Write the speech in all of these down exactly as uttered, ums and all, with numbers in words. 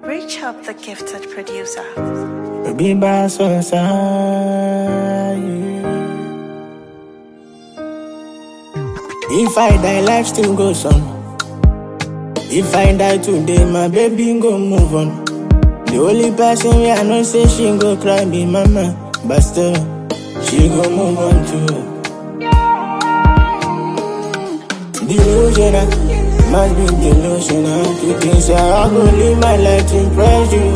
Reach up the gifted producer. Be by so side. If I die, life still goes on. If I die today, my baby go move on. The only person we I know say she go cry be mama, but still she go move on too. Delusional, must be delusional. You think say I go live my life to impress you?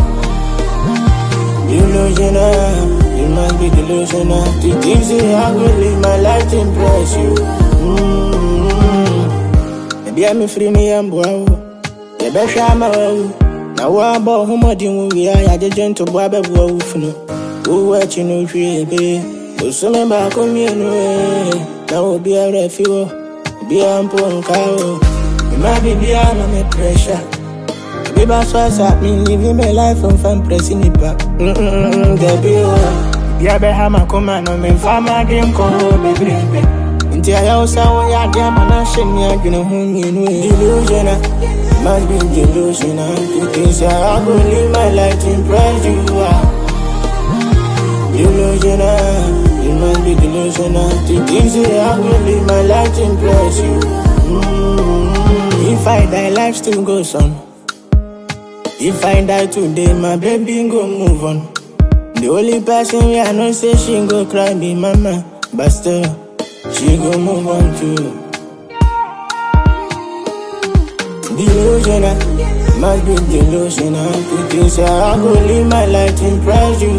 Delusional, you must be delusional. You think say I go live my life to impress you? Mm-hmm. Maybe I'm free me and boy. You better show me. Now what about who more than we are? I just joined to Baba Wolfno. Who watching no tree, baby? Who's some back on me anyway? Now will be a refuge. Be a punk cow. You might be beyond my pressure. Baby, I saw me living my life on fan pressing it back. Mm-mm, there be one. Yeah, be hammer command on me. Farmer game call, baby. Into your house, I want your damn and I shouldn't you know who you know. Delusional, must be delusional. You think say I go live my life to impress you. Delusional. You must be delusional. To think say I will live my life to impress you. Mm-hmm. If I die, life still goes on. If I die today, my baby go move on. The only person we I know say she go cry be mama, but still she go move on too. Delusional, must be delusional. To think say I go live my life to impress you.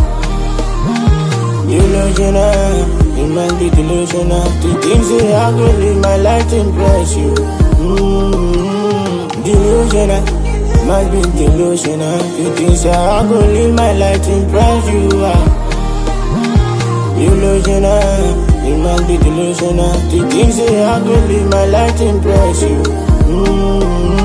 Delusional, you must be delusional. To think say I go live my life to impress you. Mm-hmm. Delusional, must be delusional. To think say I go live my life to impress you. Delusional, you must be delusional. To think say I go live my life to impress you. Mm-hmm.